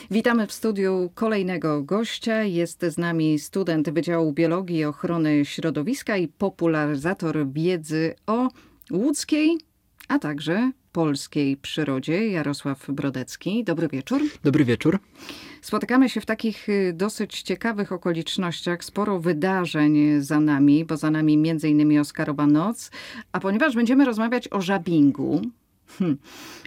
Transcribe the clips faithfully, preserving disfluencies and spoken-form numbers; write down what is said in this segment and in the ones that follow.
Witamy w studiu kolejnego gościa. Jest z nami student Wydziału Biologii i Ochrony Środowiska i popularyzator wiedzy o łódzkiej, a także polskiej przyrodzie, Jarosław Brodecki. Dobry wieczór. Dobry wieczór. Spotykamy się w takich dosyć ciekawych okolicznościach. Sporo wydarzeń za nami, bo za nami między innymi Oscarowa Noc. A ponieważ będziemy rozmawiać o żabingu, hmm,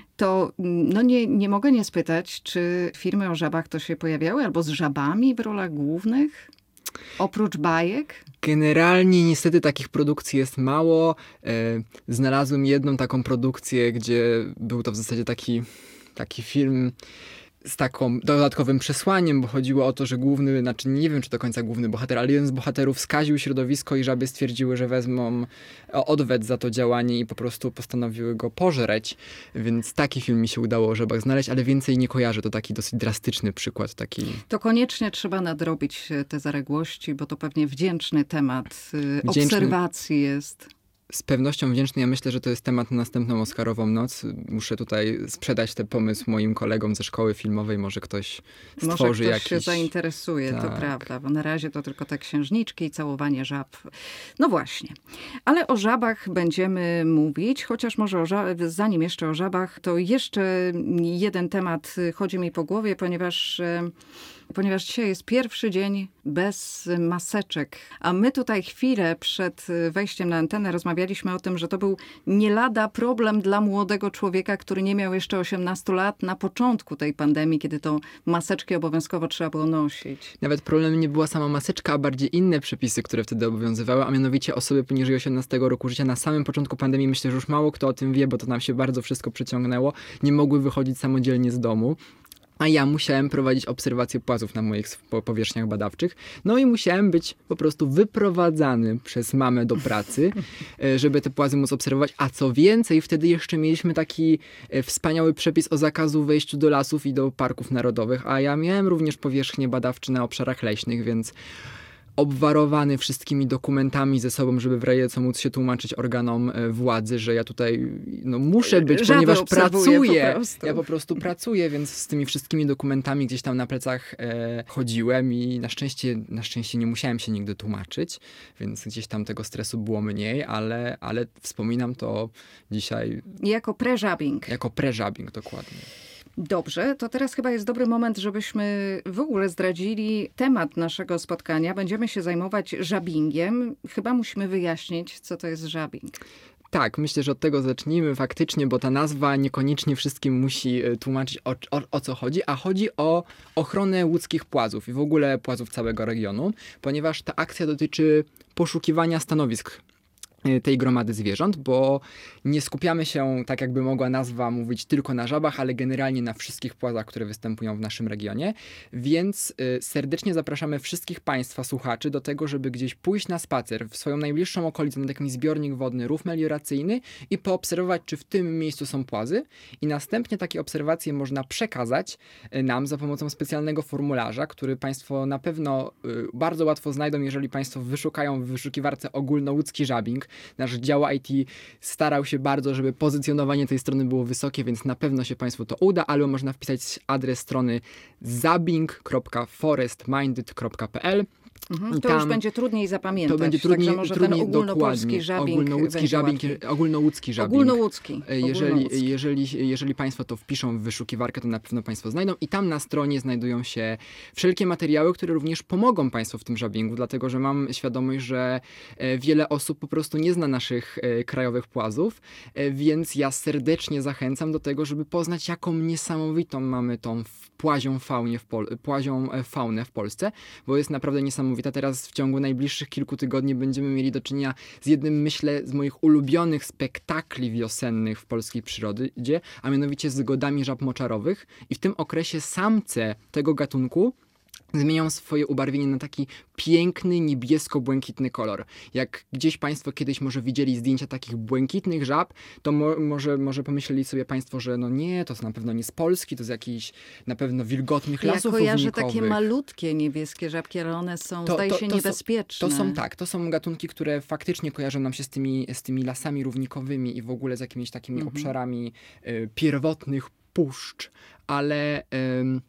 to no nie, nie mogę nie spytać, czy filmy o żabach to się pojawiały, albo z żabami w rolach głównych? Oprócz bajek? Generalnie niestety takich produkcji jest mało. E, znalazłem jedną taką produkcję, gdzie był to w zasadzie taki, taki film z taką dodatkowym przesłaniem, bo chodziło o to, że główny, znaczy nie wiem, czy do końca główny bohater, ale jeden z bohaterów skaził środowisko i żaby stwierdziły, że wezmą odwet za to działanie i po prostu postanowiły go pożreć, więc taki film mi się udało o żabach znaleźć, ale więcej nie kojarzę, to taki dosyć drastyczny przykład. Taki... To koniecznie trzeba nadrobić te zaległości, bo to pewnie wdzięczny temat wdzięczny... obserwacji jest. Z pewnością wdzięczny. Ja myślę, że to jest temat na następną Oscarową Noc. Muszę tutaj sprzedać ten pomysł moim kolegom ze szkoły filmowej. Może ktoś stworzy Może ktoś jakiś... się zainteresuje, tak. To prawda. Bo na razie to tylko te księżniczki i całowanie żab. No właśnie. Ale o żabach będziemy mówić. Chociaż może o żab... zanim jeszcze o żabach, to jeszcze jeden temat chodzi mi po głowie, ponieważ... Ponieważ dzisiaj jest pierwszy dzień bez maseczek, a my tutaj chwilę przed wejściem na antenę rozmawialiśmy o tym, że to był nie lada problem dla młodego człowieka, który nie miał jeszcze osiemnastu lat na początku tej pandemii, kiedy to maseczki obowiązkowo trzeba było nosić. Nawet problemem nie była sama maseczka, a bardziej inne przepisy, które wtedy obowiązywały, a mianowicie osoby poniżej osiemnastego roku życia na samym początku pandemii, myślę, że już mało kto o tym wie, bo to nam się bardzo wszystko przeciągnęło, nie mogły wychodzić samodzielnie z domu. A ja musiałem prowadzić obserwację płazów na moich powierzchniach badawczych. No i musiałem być po prostu wyprowadzany przez mamę do pracy, żeby te płazy móc obserwować. A co więcej, wtedy jeszcze mieliśmy taki wspaniały przepis o zakazu wejściu do lasów i do parków narodowych. A ja miałem również powierzchnie badawcze na obszarach leśnych, więc... obwarowany wszystkimi dokumentami ze sobą, żeby w razie co móc się tłumaczyć organom władzy, że ja tutaj no, muszę być, Żaby ponieważ pracuję. Po ja po prostu pracuję, więc z tymi wszystkimi dokumentami gdzieś tam na plecach e, chodziłem i na szczęście, na szczęście nie musiałem się nigdy tłumaczyć, więc gdzieś tam tego stresu było mniej, ale, ale wspominam to dzisiaj... Jako pre-żabing. Jako pre-żabing, dokładnie. Dobrze, to teraz chyba jest dobry moment, żebyśmy w ogóle zdradzili temat naszego spotkania. Będziemy się zajmować żabingiem. Chyba musimy wyjaśnić, co to jest żabing. Tak, myślę, że od tego zacznijmy faktycznie, bo ta nazwa niekoniecznie wszystkim musi tłumaczyć o, o, o co chodzi, a chodzi o ochronę łódzkich płazów i w ogóle płazów całego regionu, ponieważ ta akcja dotyczy poszukiwania stanowisk tej gromady zwierząt, bo nie skupiamy się, tak jakby mogła nazwa mówić, tylko na żabach, ale generalnie na wszystkich płazach, które występują w naszym regionie, więc y, serdecznie zapraszamy wszystkich Państwa słuchaczy do tego, żeby gdzieś pójść na spacer w swoją najbliższą okolicę, na taki zbiornik wodny, rów melioracyjny i poobserwować, czy w tym miejscu są płazy i następnie takie obserwacje można przekazać y, nam za pomocą specjalnego formularza, który Państwo na pewno y, bardzo łatwo znajdą, jeżeli Państwo wyszukają w wyszukiwarce ogólnołódzki żabing. Nasz dział I T starał się bardzo, żeby pozycjonowanie tej strony było wysokie, więc na pewno się Państwu to uda, albo można wpisać adres strony zabing kropka forestminded kropka p l. Mhm, to tam, już będzie trudniej zapamiętać. To będzie trudniej, Także może trudniej ten ogólnopolski żabing ogólnołódzki żabing, ogólnołódzki żabing. Ogólnołódzki. Jeżeli, ogólnołódzki. jeżeli, jeżeli Państwo to wpiszą w wyszukiwarkę, to na pewno Państwo znajdą i tam na stronie znajdują się wszelkie materiały, które również pomogą Państwu w tym żabingu, dlatego że mam świadomość, że wiele osób po prostu nie zna naszych krajowych płazów, więc ja serdecznie zachęcam do tego, żeby poznać, jaką niesamowitą mamy tą płazią, faunie w Pol- płazią faunę w Polsce, bo jest naprawdę niesamowita. Teraz w ciągu najbliższych kilku tygodni będziemy mieli do czynienia z jednym, myślę, z moich ulubionych spektakli wiosennych w polskiej przyrodzie, a mianowicie z godami żab moczarowych i w tym okresie samce tego gatunku zmienią swoje ubarwienie na taki piękny, niebiesko-błękitny kolor. Jak gdzieś Państwo kiedyś może widzieli zdjęcia takich błękitnych żab, to mo- może, może pomyśleli sobie Państwo, że no nie, to na pewno nie z Polski, to z jakichś na pewno wilgotnych ja lasów kojarzę równikowych. takie malutkie niebieskie żabki, ale one są, to, zdaje to, się, to niebezpieczne. Są, to są tak, to są gatunki, które faktycznie kojarzą nam się z tymi, z tymi lasami równikowymi i w ogóle z jakimiś takimi mhm. obszarami y, pierwotnych puszcz, ale... Y,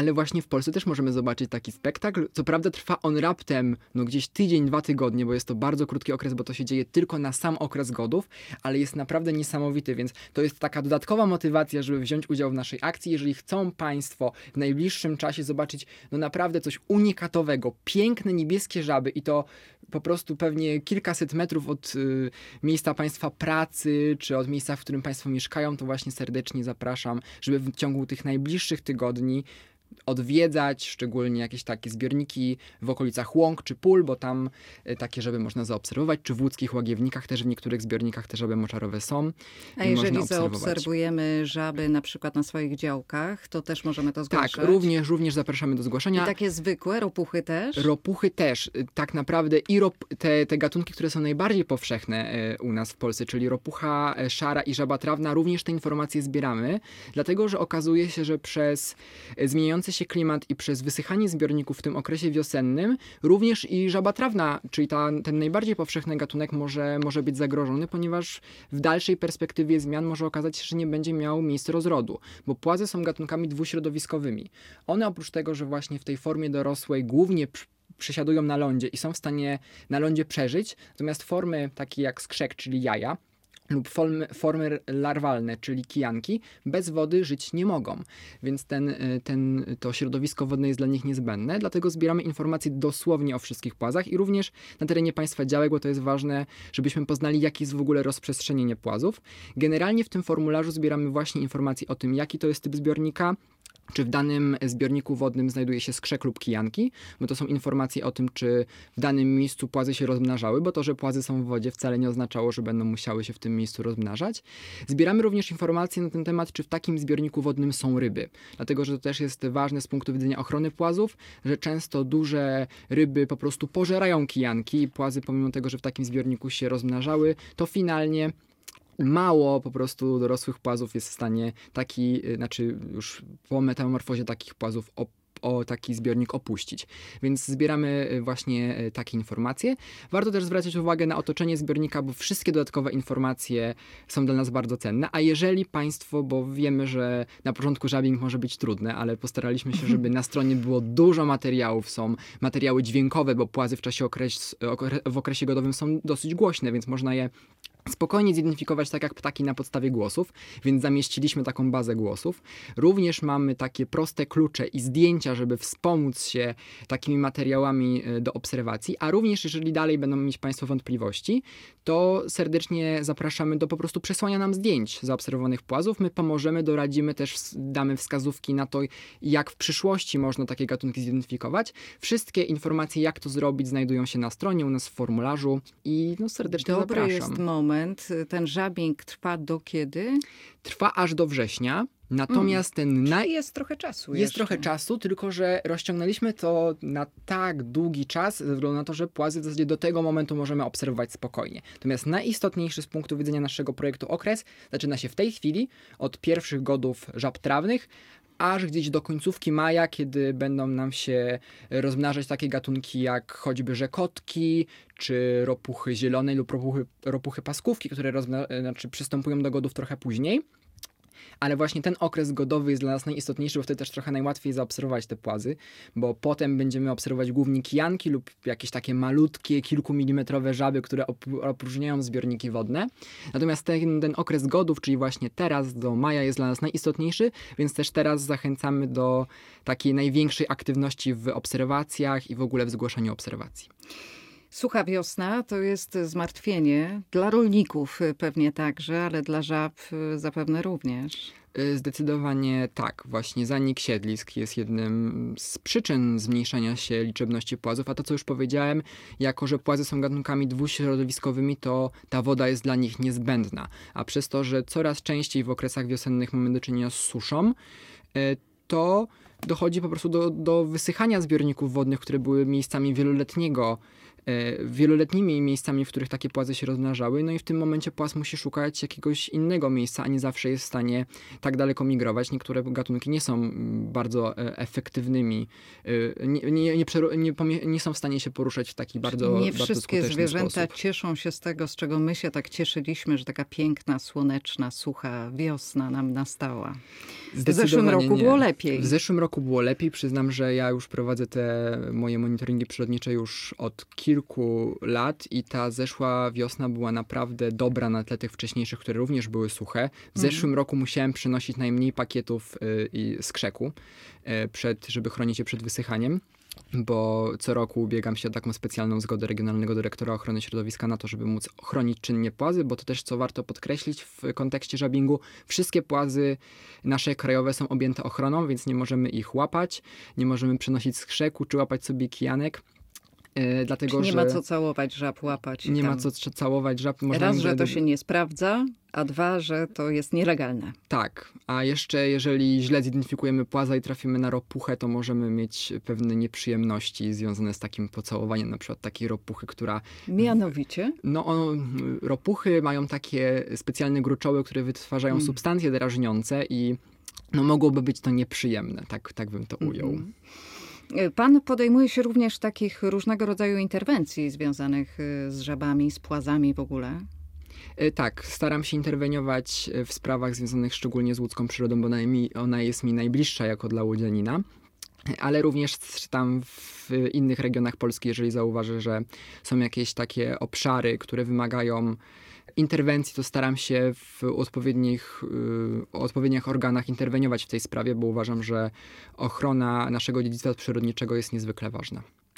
ale właśnie w Polsce też możemy zobaczyć taki spektakl. Co prawda trwa on raptem, no gdzieś tydzień, dwa tygodnie, bo jest to bardzo krótki okres, bo to się dzieje tylko na sam okres godów, ale jest naprawdę niesamowity, więc to jest taka dodatkowa motywacja, żeby wziąć udział w naszej akcji. Jeżeli chcą Państwo w najbliższym czasie zobaczyć no naprawdę coś unikatowego, piękne niebieskie żaby i to po prostu pewnie kilkaset metrów od y, miejsca Państwa pracy, czy od miejsca, w którym Państwo mieszkają, to właśnie serdecznie zapraszam, żeby w ciągu tych najbliższych tygodni odwiedzać, szczególnie jakieś takie zbiorniki w okolicach łąk czy pól, bo tam y, takie żaby można zaobserwować, czy w łódzkich łagiewnikach też w niektórych zbiornikach te żaby moczarowe są. A jeżeli zaobserwujemy żaby na przykład na swoich działkach, to też możemy to zgłaszać? Tak, również, również zapraszamy do zgłaszania. I takie zwykłe, ropuchy też? Ropuchy też. Tak naprawdę i rop, te, te gatunki, które są najbardziej powszechne y, u nas w Polsce, czyli ropucha y, szara i żaba trawna, również te informacje zbieramy, dlatego, że okazuje się, że przez y, zmieniający się klimat i przez wysychanie zbiorników w tym okresie wiosennym, również i żaba trawna, czyli ta, ten najbardziej powszechny gatunek może, może być zagrożony, ponieważ w dalszej perspektywie zmian może okazać się, że nie będzie miał miejsca rozrodu, bo płazy są gatunkami dwuśrodowiskowymi. One oprócz tego, że właśnie w tej formie dorosłej głównie przy przesiadują na lądzie i są w stanie na lądzie przeżyć, natomiast formy takie jak skrzek, czyli jaja, lub formy, formy larwalne, czyli kijanki, bez wody żyć nie mogą. Więc ten, ten, to środowisko wodne jest dla nich niezbędne, dlatego zbieramy informacje dosłownie o wszystkich płazach i również na terenie państwa działek, bo to jest ważne, żebyśmy poznali, jakie jest w ogóle rozprzestrzenienie płazów. Generalnie w tym formularzu zbieramy właśnie informacje o tym, jaki to jest typ zbiornika, czy w danym zbiorniku wodnym znajduje się skrzek lub kijanki, bo to są informacje o tym, czy w danym miejscu płazy się rozmnażały, bo to, że płazy są w wodzie wcale nie oznaczało, że będą musiały się w tym miejscu rozmnażać. Zbieramy również informacje na ten temat, czy w takim zbiorniku wodnym są ryby, dlatego, że to też jest ważne z punktu widzenia ochrony płazów, że często duże ryby po prostu pożerają kijanki i płazy, pomimo tego, że w takim zbiorniku się rozmnażały, to finalnie mało po prostu dorosłych płazów jest w stanie taki, znaczy już po metamorfozie takich płazów op- o taki zbiornik opuścić. Więc zbieramy właśnie takie informacje. Warto też zwracać uwagę na otoczenie zbiornika, bo wszystkie dodatkowe informacje są dla nas bardzo cenne, a jeżeli Państwo, bo wiemy, że na początku żabiing może być trudne, ale postaraliśmy się, żeby na stronie było dużo materiałów, są materiały dźwiękowe, bo płazy w czasie okres, w okresie godowym są dosyć głośne, więc można je spokojnie zidentyfikować tak jak ptaki na podstawie głosów, więc zamieściliśmy taką bazę głosów. Również mamy takie proste klucze i zdjęcia, żeby wspomóc się takimi materiałami do obserwacji, a również jeżeli dalej będą mieć Państwo wątpliwości, to serdecznie zapraszamy do po prostu przesłania nam zdjęć zaobserwowanych płazów. My pomożemy, doradzimy, też damy wskazówki na to, jak w przyszłości można takie gatunki zidentyfikować. Wszystkie informacje, jak to zrobić, znajdują się na stronie, u nas w formularzu i no, serdecznie Dobry zapraszam. jest moment. Ten żabiing trwa do kiedy? Trwa aż do września. Natomiast mm. ten naj... jest trochę czasu. Jest jeszcze. trochę czasu, tylko że rozciągnęliśmy to na tak długi czas, ze względu na to, że płazy w zasadzie do tego momentu możemy obserwować spokojnie. Natomiast najistotniejszy z punktu widzenia naszego projektu okres zaczyna się w tej chwili od pierwszych godów żab trawnych, aż gdzieś do końcówki maja, kiedy będą nam się rozmnażać takie gatunki jak choćby rzekotki, czy ropuchy zielone lub ropuchy, ropuchy paskówki, które rozmna- znaczy przystępują do godów trochę później. Ale właśnie ten okres godowy jest dla nas najistotniejszy, bo wtedy też trochę najłatwiej zaobserwować te płazy, bo potem będziemy obserwować głównie kijanki lub jakieś takie malutkie, kilkumilimetrowe żaby, które opróżniają zbiorniki wodne. Natomiast ten, ten okres godów, czyli właśnie teraz do maja jest dla nas najistotniejszy, więc też teraz zachęcamy do takiej największej aktywności w obserwacjach i w ogóle w zgłaszaniu obserwacji. Sucha wiosna to jest zmartwienie dla rolników pewnie także, ale dla żab zapewne również. Zdecydowanie tak. Właśnie zanik siedlisk jest jednym z przyczyn zmniejszania się liczebności płazów, a to, co już powiedziałem, jako że płazy są gatunkami dwuśrodowiskowymi, to ta woda jest dla nich niezbędna. A przez to, że coraz częściej w okresach wiosennych mamy do czynienia z suszą, to dochodzi po prostu do, do wysychania zbiorników wodnych, które były miejscami wieloletniego wieloletnimi miejscami, w których takie płazy się rozmnażały, no i w tym momencie płaz musi szukać jakiegoś innego miejsca, a nie zawsze jest w stanie tak daleko migrować. Niektóre gatunki nie są bardzo efektywnymi, nie, nie, nie, nie, nie są w stanie się poruszać w taki bardzo, nie bardzo wszystkie zwierzęta sposób. cieszą się z tego, z czego my się tak cieszyliśmy, że taka piękna, słoneczna, sucha wiosna nam nastała. W zeszłym roku nie. było lepiej. W zeszłym roku było lepiej. Przyznam, że ja już prowadzę te moje monitoringi przyrodnicze już od kilku lat i ta zeszła wiosna była naprawdę dobra na tle tych wcześniejszych, które również były suche. W zeszłym mm. roku musiałem przynosić najmniej pakietów y, y, z krzeku, y, przed, żeby chronić je przed wysychaniem, bo co roku ubiegam się o taką specjalną zgodę Regionalnego Dyrektora Ochrony Środowiska na to, żeby móc chronić czynnie płazy, bo to też, co warto podkreślić w kontekście żabingu, wszystkie płazy nasze krajowe są objęte ochroną, więc nie możemy ich łapać, nie możemy przenosić z krzeku, czy łapać sobie kijanek. Yy, dlatego, nie że ma co całować żab, łapać. Nie tam. ma co całować żab. Można Raz, im, że to się nie sprawdza, a dwa, że to jest nielegalne. Tak, a jeszcze jeżeli źle zidentyfikujemy płaza i trafimy na ropuchę, to możemy mieć pewne nieprzyjemności związane z takim pocałowaniem, na przykład takiej ropuchy, która... Mianowicie? No, on, ropuchy mają takie specjalne gruczoły, które wytwarzają mm. substancje drażniące i no, mogłoby być to nieprzyjemne, tak, tak bym to ujął. Mm. Pan podejmuje się również takich różnego rodzaju interwencji związanych z żabami, z płazami w ogóle? Tak, staram się interweniować w sprawach związanych szczególnie z łódzką przyrodą, bo ona jest mi najbliższa jako dla łodzianina. Ale również tam w innych regionach Polski, jeżeli zauważę, że są jakieś takie obszary, które wymagają interwencji, to staram się w odpowiednich, w odpowiednich organach interweniować w tej sprawie, bo uważam, że ochrona naszego dziedzictwa przyrodniczego jest niezwykle ważna.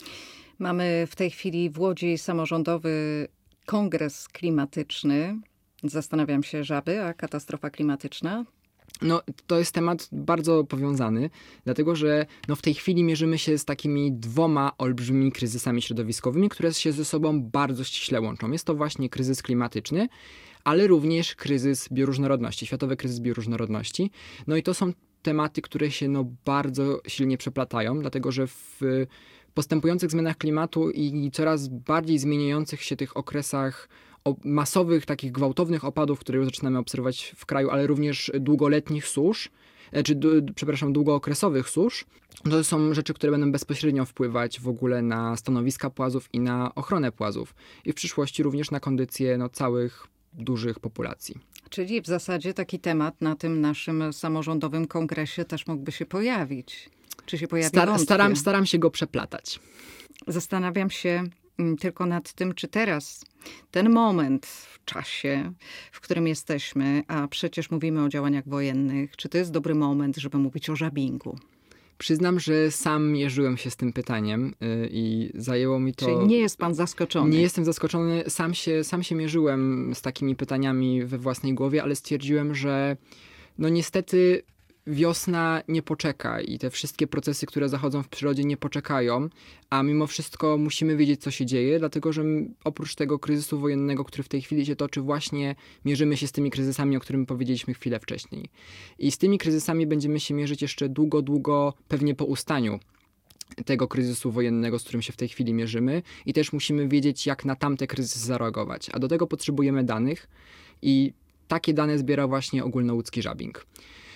Mamy w tej chwili w Łodzi samorządowy kongres klimatyczny. Zastanawiam się, żaby, a katastrofa klimatyczna? No, to jest temat bardzo powiązany, dlatego że no, w tej chwili mierzymy się z takimi dwoma olbrzymimi kryzysami środowiskowymi, które się ze sobą bardzo ściśle łączą. Jest to właśnie kryzys klimatyczny, ale również kryzys bioróżnorodności, światowy kryzys bioróżnorodności. No i to są tematy, które się no, bardzo silnie przeplatają, dlatego że w postępujących zmianach klimatu i coraz bardziej zmieniających się tych okresach masowych, takich gwałtownych opadów, które już zaczynamy obserwować w kraju, ale również długoletnich susz, czy, przepraszam, długookresowych susz, to są rzeczy, które będą bezpośrednio wpływać w ogóle na stanowiska płazów i na ochronę płazów. I w przyszłości również na kondycję no, całych dużych populacji. Czyli w zasadzie taki temat na tym naszym samorządowym kongresie też mógłby się pojawić. Czy się pojawi? Star- staram, staram się go przeplatać. Zastanawiam się tylko nad tym, czy teraz ten moment w czasie, w którym jesteśmy, a przecież mówimy o działaniach wojennych, czy to jest dobry moment, żeby mówić o żabingu? Przyznam, że sam mierzyłem się z tym pytaniem yy, i zajęło mi to... Czyli nie jest pan zaskoczony? Nie jestem zaskoczony. Sam się, sam się mierzyłem z takimi pytaniami we własnej głowie, ale stwierdziłem, że no niestety wiosna nie poczeka i te wszystkie procesy, które zachodzą w przyrodzie, nie poczekają, a mimo wszystko musimy wiedzieć, co się dzieje, dlatego że oprócz tego kryzysu wojennego, który w tej chwili się toczy, właśnie mierzymy się z tymi kryzysami, o którym powiedzieliśmy chwilę wcześniej. I z tymi kryzysami będziemy się mierzyć jeszcze długo, długo, pewnie po ustaniu tego kryzysu wojennego, z którym się w tej chwili mierzymy i też musimy wiedzieć, jak na tamte kryzysy zareagować. A do tego potrzebujemy danych i takie dane zbiera właśnie ogólnołódzki żabing.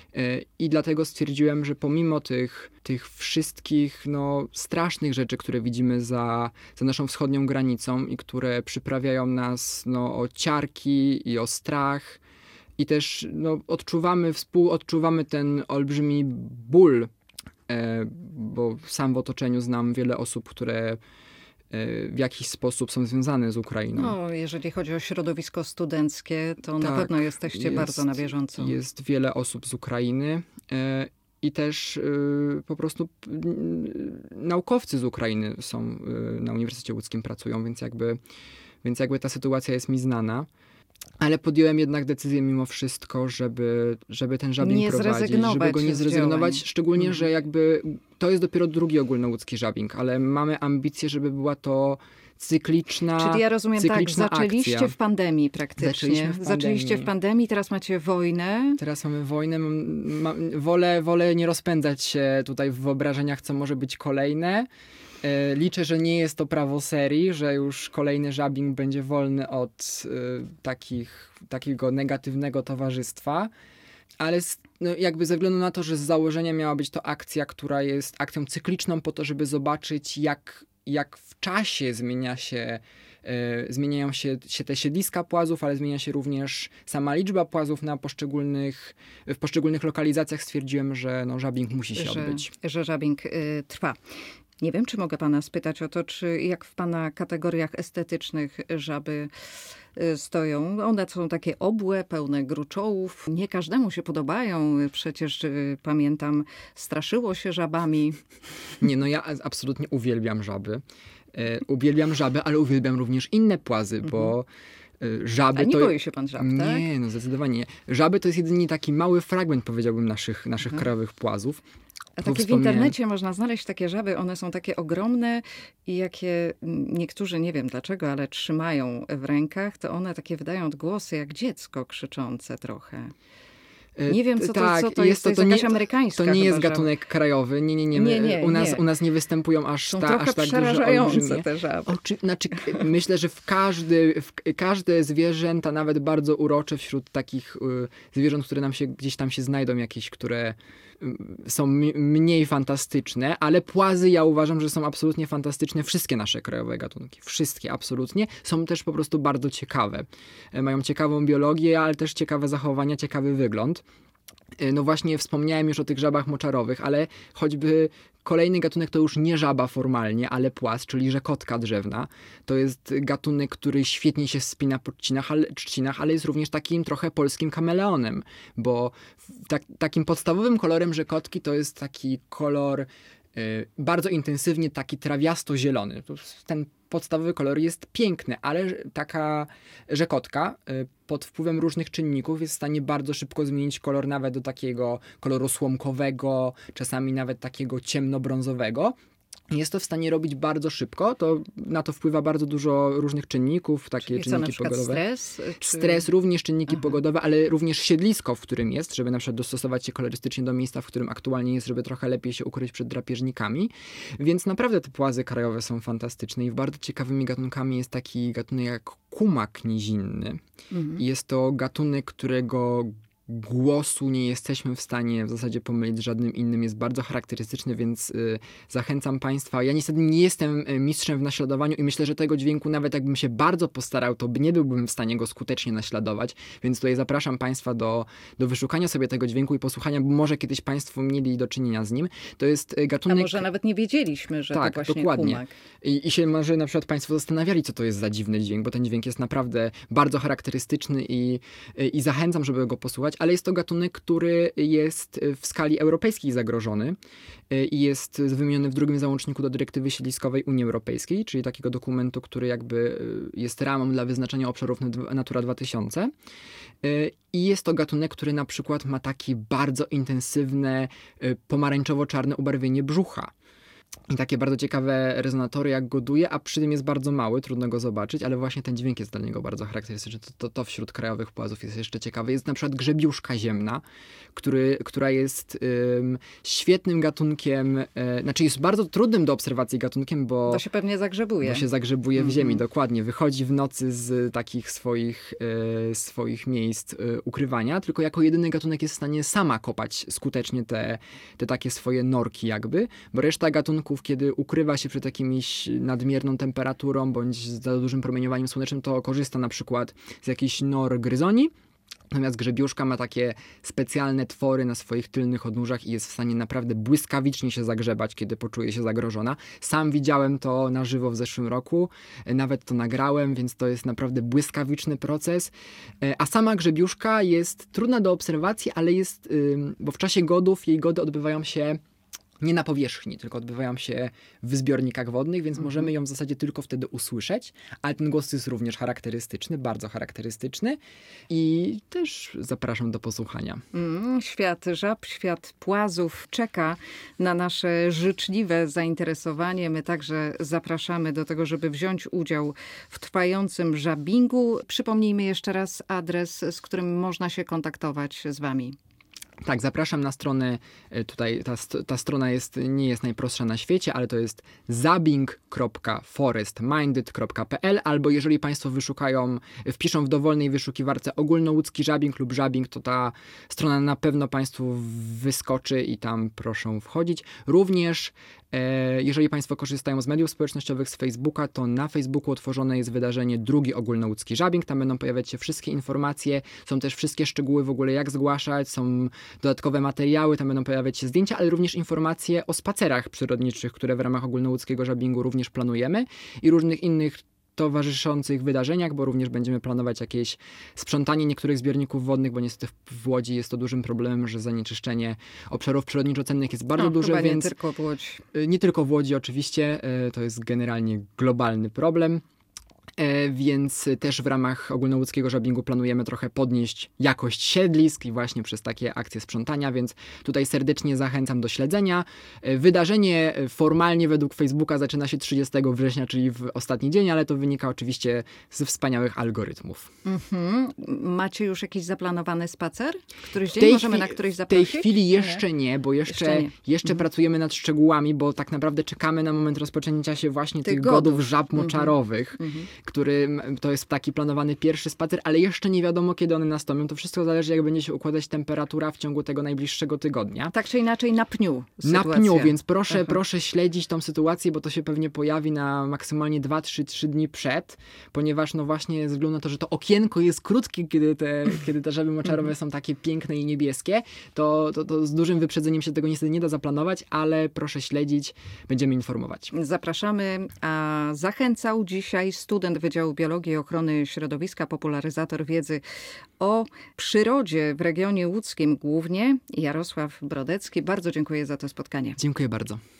I dlatego stwierdziłem, że pomimo tych, tych wszystkich no, strasznych rzeczy, które widzimy za, za naszą wschodnią granicą i które przyprawiają nas no, o ciarki i o strach i też no, odczuwamy, współodczuwamy ten olbrzymi ból, e, bo sam w otoczeniu znam wiele osób, które w jakiś sposób są związane z Ukrainą. No, jeżeli chodzi o środowisko studenckie, to tak, na pewno jesteście jest, bardzo na bieżąco. Jest wiele osób z Ukrainy e, i też e, po prostu e, naukowcy z Ukrainy są e, na Uniwersytecie Łódzkim, pracują, więc jakby, więc jakby ta sytuacja jest mi znana. Ale podjąłem jednak decyzję mimo wszystko, żeby, żeby ten żabing nie prowadzić, żeby go nie zrezygnować, szczególnie, mm. że jakby to jest dopiero drugi ogólnołódzki żabing, ale mamy ambicje, żeby była to cykliczna Czyli ja rozumiem tak, zaczęliście akcja. w pandemii praktycznie. Zaczęliśmy w pandemii. Zaczęliście w pandemii, teraz macie wojnę. Teraz mamy wojnę. Ma, wolę, wolę nie rozpędzać się tutaj w wyobrażeniach, co może być kolejne. E, liczę, że nie jest to prawo serii, że już kolejny żabing będzie wolny od e, takich, takiego negatywnego towarzystwa. Ale z, no jakby ze względu na to, że z założenia miała być to akcja, która jest akcją cykliczną po to, żeby zobaczyć, jak, jak w czasie zmienia się, e, zmieniają się, się te siedliska płazów, ale zmienia się również sama liczba płazów na poszczególnych, w poszczególnych lokalizacjach. Stwierdziłem, że no, żabing musi się że, odbyć. Że żabing y, trwa. Nie wiem, czy mogę pana spytać o to, czy jak w pana kategoriach estetycznych żaby stoją. One są takie obłe, pełne gruczołów. Nie każdemu się podobają. Przecież y, pamiętam, straszyło się żabami. Nie, no ja absolutnie uwielbiam żaby. E, uwielbiam żaby, ale uwielbiam również inne płazy, mhm. bo żaby A nie to... boi się pan żab, tak? Nie, no zdecydowanie nie. Żaby to jest jedynie taki mały fragment, powiedziałbym, naszych, naszych mhm. krajowych płazów. A takie w internecie można znaleźć takie żaby, one są takie ogromne i jakie niektórzy, nie wiem dlaczego, ale trzymają w rękach, to one takie wydają odgłosy jak dziecko krzyczące trochę. Nie wiem, co to, tak, co to jest, to jest, to jest jakaś nie, amerykańska To nie jest żaba. gatunek krajowy, nie, nie, nie. nie, nie u, nas, nie. u nas nie występują aż, Są ta, trochę aż tak duże przerażające te żaby. Oczy, znaczy, myślę, że w każdy, w każde zwierzęta, nawet bardzo urocze wśród takich y, zwierząt, które nam się gdzieś tam się znajdą, jakieś, które y, są m- mniej fantastyczne, ale płazy ja uważam, że są absolutnie fantastyczne. Wszystkie nasze krajowe gatunki, wszystkie absolutnie, są też po prostu bardzo ciekawe. Y, mają ciekawą biologię, ale też ciekawe zachowania, ciekawy wygląd. No właśnie wspomniałem już o tych żabach moczarowych, ale choćby kolejny gatunek to już nie żaba formalnie, ale płaz, czyli rzekotka drzewna. To jest gatunek, który świetnie się wspina po trzcinach, ale, trzcinach, ale jest również takim trochę polskim kameleonem, bo tak, takim podstawowym kolorem rzekotki to jest taki kolor y, bardzo intensywnie taki trawiasto-zielony. Ten podstawowy kolor jest piękny, ale taka rzekotka y, pod wpływem różnych czynników jest w stanie bardzo szybko zmienić kolor nawet do takiego koloru słomkowego, czasami nawet takiego ciemnobrązowego. Jest to w stanie robić bardzo szybko, to na to wpływa bardzo dużo różnych czynników, takie Czyli czynniki co, na pogodowe. Stres, czy... Stres, również czynniki Aha. pogodowe, ale również siedlisko, w którym jest, żeby na przykład dostosować się kolorystycznie do miejsca, w którym aktualnie jest, żeby trochę lepiej się ukryć przed drapieżnikami. Więc naprawdę te płazy krajowe są fantastyczne i bardzo ciekawymi gatunkami jest taki gatunek jak kumak nizinny. Mhm. Jest to gatunek, którego głosu nie jesteśmy w stanie w zasadzie pomylić z żadnym innym. Jest bardzo charakterystyczny, więc y, zachęcam Państwa. Ja niestety nie jestem mistrzem w naśladowaniu i myślę, że tego dźwięku nawet jakbym się bardzo postarał, to nie byłbym w stanie go skutecznie naśladować, więc tutaj zapraszam Państwa do, do wyszukania sobie tego dźwięku i posłuchania, bo może kiedyś Państwo mieli do czynienia z nim. To jest gatunek... A może nawet nie wiedzieliśmy, że tak, to właśnie dokładnie. kumak. I, I się może na przykład Państwo zastanawiali, co to jest za dziwny dźwięk, bo ten dźwięk jest naprawdę bardzo charakterystyczny i, i zachęcam, żeby go posłuchać, ale jest to gatunek, który jest w skali europejskiej zagrożony i jest wymieniony w drugim załączniku do dyrektywy siedliskowej Unii Europejskiej, czyli takiego dokumentu, który jakby jest ramą dla wyznaczania obszarów Natura dwa tysiące. I jest to gatunek, który na przykład ma takie bardzo intensywne pomarańczowo-czarne ubarwienie brzucha. I takie bardzo ciekawe rezonatory, jak goduje, a przy tym jest bardzo mały, trudno go zobaczyć, ale właśnie ten dźwięk jest dla niego bardzo charakterystyczny. To, to, to wśród krajowych płazów jest jeszcze ciekawe. Jest na przykład grzebiuszka ziemna, który, która jest ym, świetnym gatunkiem, y, znaczy jest bardzo trudnym do obserwacji gatunkiem, bo... Bo się pewnie zagrzebuje. Bo się zagrzebuje w mm-hmm. ziemi, dokładnie. Wychodzi w nocy z takich swoich, y, swoich miejsc y, ukrywania, tylko jako jedyny gatunek jest w stanie sama kopać skutecznie te, te takie swoje norki jakby, bo reszta gatunków, kiedy ukrywa się przed jakimś nadmierną temperaturą bądź za dużym promieniowaniem słonecznym, to korzysta na przykład z jakichś nor gryzoni. Natomiast grzebiuszka ma takie specjalne twory na swoich tylnych odnóżach i jest w stanie naprawdę błyskawicznie się zagrzebać, kiedy poczuje się zagrożona. Sam widziałem to na żywo w zeszłym roku, nawet to nagrałem, więc to jest naprawdę błyskawiczny proces. A sama grzebiuszka jest trudna do obserwacji, ale jest, bo w czasie godów jej gody odbywają się nie na powierzchni, tylko odbywają się w zbiornikach wodnych, więc Mhm. możemy ją w zasadzie tylko wtedy usłyszeć, ale ten głos jest również charakterystyczny, bardzo charakterystyczny i też zapraszam do posłuchania. Mm, świat żab, świat płazów czeka na nasze życzliwe zainteresowanie. My także zapraszamy do tego, żeby wziąć udział w trwającym żabingu. Przypomnijmy jeszcze raz adres, z którym można się kontaktować z wami. Tak, zapraszam na stronę, tutaj ta, ta strona jest, nie jest najprostsza na świecie, ale to jest zabing kropka forestminded kropka p l, albo jeżeli Państwo wyszukają, wpiszą w dowolnej wyszukiwarce ogólnołódzki żabing lub żabing, to ta strona na pewno Państwu wyskoczy i tam proszę wchodzić. Również e, jeżeli Państwo korzystają z mediów społecznościowych, z Facebooka, to na Facebooku otworzone jest wydarzenie drugi ogólnołódzki żabing, tam będą pojawiać się wszystkie informacje, są też wszystkie szczegóły w ogóle jak zgłaszać, są dodatkowe materiały, tam będą pojawiać się zdjęcia, ale również informacje o spacerach przyrodniczych, które w ramach ogólnołódzkiego żabingu również planujemy i różnych innych towarzyszących wydarzeniach, bo również będziemy planować jakieś sprzątanie niektórych zbiorników wodnych, bo niestety w Łodzi jest to dużym problemem, że zanieczyszczenie obszarów przyrodniczo-cennych jest bardzo No, duże, chyba więc nie tylko w Łodzi. nie tylko w Łodzi oczywiście, to jest generalnie globalny problem. Więc też w ramach ogólnołódzkiego żabingu planujemy trochę podnieść jakość siedlisk i właśnie przez takie akcje sprzątania, więc tutaj serdecznie zachęcam do śledzenia. Wydarzenie formalnie według Facebooka zaczyna się trzydziestego września, czyli w ostatni dzień, ale to wynika oczywiście ze wspaniałych algorytmów. Mhm. Macie już jakiś zaplanowany spacer? Któryś W dzień tej możemy chwili- na któryś W tej zaprosić? chwili jeszcze nie, bo jeszcze, Jeszcze jeszcze, nie. Mhm. pracujemy nad szczegółami, bo tak naprawdę czekamy na moment rozpoczęcia się właśnie tych, Tych godów godów. żab Mhm. moczarowych, Mhm. którym to jest taki planowany pierwszy spacer, ale jeszcze nie wiadomo, kiedy one nastąpią. To wszystko zależy, jak będzie się układać temperatura w ciągu tego najbliższego tygodnia. Tak czy inaczej na pniu Na sytuacja. pniu, więc proszę, Aha. proszę śledzić tą sytuację, bo to się pewnie pojawi na maksymalnie dwa trzy dni przed, ponieważ no właśnie ze względu na to, że to okienko jest krótkie, kiedy te, kiedy te żaby moczarowe są takie piękne i niebieskie, to, to, to z dużym wyprzedzeniem się tego niestety nie da zaplanować, ale proszę śledzić, będziemy informować. Zapraszamy, a zachęcał dzisiaj student Wydziału Biologii i Ochrony Środowiska, popularyzator wiedzy o przyrodzie w regionie łódzkim głównie, Jarosław Brodecki. Bardzo dziękuję za to spotkanie. Dziękuję bardzo.